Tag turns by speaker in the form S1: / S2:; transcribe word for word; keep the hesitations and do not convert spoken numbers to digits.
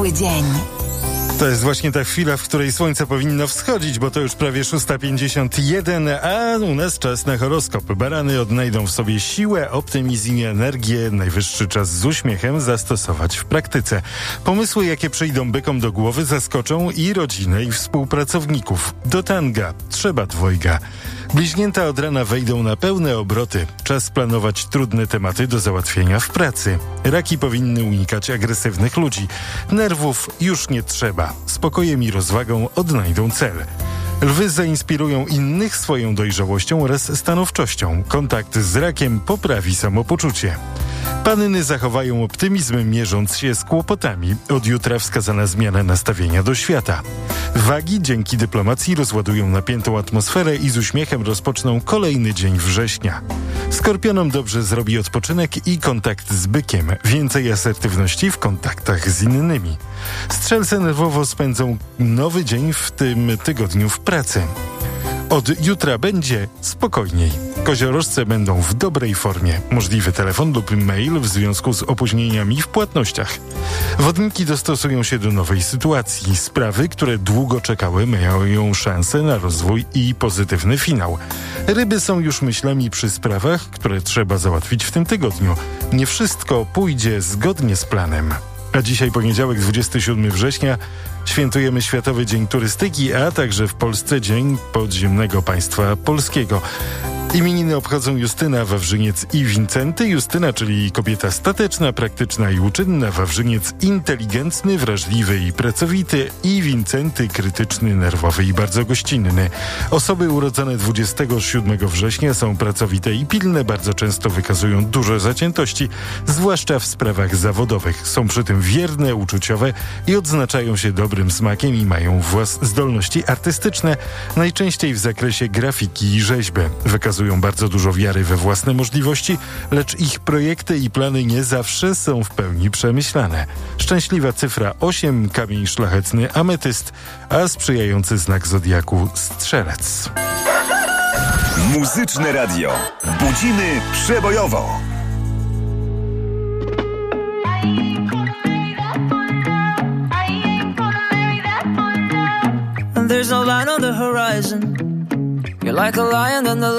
S1: Cały dzień.
S2: To jest właśnie ta chwila, w której słońce powinno wschodzić, bo to już prawie szósta pięćdziesiąt jeden, a u nas czas na horoskop. Barany odnajdą w sobie siłę, optymizm i energię. Najwyższy czas z uśmiechem zastosować w praktyce. Pomysły, jakie przyjdą bykom do głowy, zaskoczą i rodzinę, i współpracowników. Do tanga trzeba dwojga. Bliźnięta od rana wejdą na pełne obroty. Czas planować trudne tematy do załatwienia w pracy. Raki powinny unikać agresywnych ludzi. Nerwów już nie trzeba. Spokojem i rozwagą odnajdą cel. Lwy zainspirują innych swoją dojrzałością oraz stanowczością. Kontakt z rakiem poprawi samopoczucie. Panny zachowają optymizm, mierząc się z kłopotami. Od jutra wskazana zmiana nastawienia do świata. Wagi dzięki dyplomacji rozładują napiętą atmosferę i z uśmiechem rozpoczną kolejny dzień września. Skorpionom dobrze zrobi odpoczynek i kontakt z bykiem. Więcej asertywności w kontaktach z innymi. Strzelce nerwowo spędzą nowy dzień w tym tygodniu w pracy. Od jutra będzie spokojniej. Koziorożce będą w dobrej formie. Możliwy telefon lub mail w związku z opóźnieniami w płatnościach. Wodniki dostosują się do nowej sytuacji. Sprawy, które długo czekały, mają szansę na rozwój i pozytywny finał. Ryby są już myślami przy sprawach, które trzeba załatwić w tym tygodniu. Nie wszystko pójdzie zgodnie z planem. A dzisiaj poniedziałek, dwudziestego siódmego września, świętujemy Światowy Dzień Turystyki, a także w Polsce Dzień Podziemnego Państwa Polskiego. Imieniny obchodzą Justyna, Wawrzyniec i Wincenty. Justyna, czyli kobieta stateczna, praktyczna i uczynna. Wawrzyniec inteligentny, wrażliwy i pracowity. I Wincenty krytyczny, nerwowy i bardzo gościnny. Osoby urodzone dwudziestego siódmego września są pracowite i pilne. Bardzo często wykazują dużo zaciętości, zwłaszcza w sprawach zawodowych. Są przy tym wierne, uczuciowe i odznaczają się dobrym smakiem i mają włas- zdolności artystyczne, najczęściej w zakresie grafiki i rzeźby. Wykazują bardzo dużo wiary we własne możliwości, lecz ich projekty i plany nie zawsze są w pełni przemyślane. Szczęśliwa cyfra osiem, kamień szlachetny ametyst, a sprzyjający znak zodiaku strzelec.
S3: Muzyczne radio. Budzimy przebojowo.
S4: There's no line on the horizon. You're like a lion and the